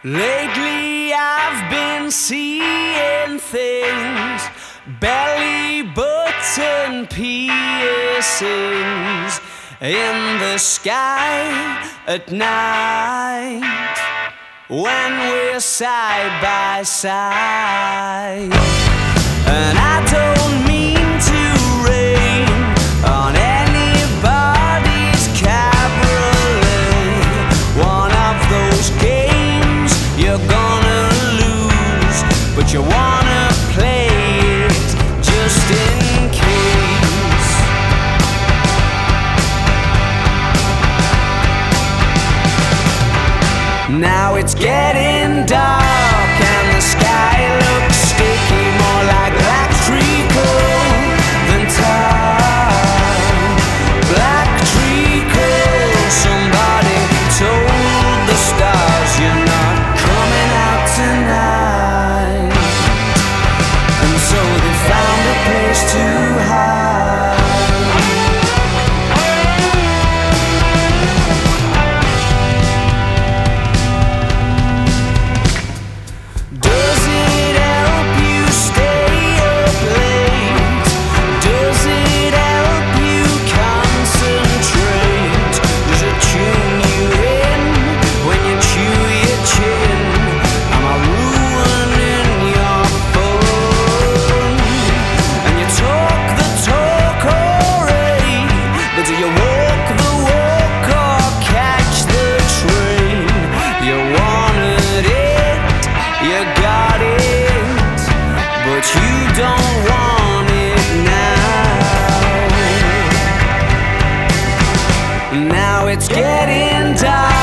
Lately I've been seeing things, belly button piercings in the sky at night when we're side by side. And I don't mean to rain on anybody's cabriolet, one of those games you're gonna lose, but you wanna play it just in case. Now it's getting dark and the sky looks sticky, more like black treacle than tar. Black treacle, somebody told the stars you're not coming out tonight, and so they found a place to hide. Does it help you stay up late? Does it help you concentrate? Does it tune you in when you chew your chin? Am I ruining your fun? And you talk the talk, alright, but do you walk the walk or catch the train? You wanted it, you got it, but you don't want it now. Now it's getting dark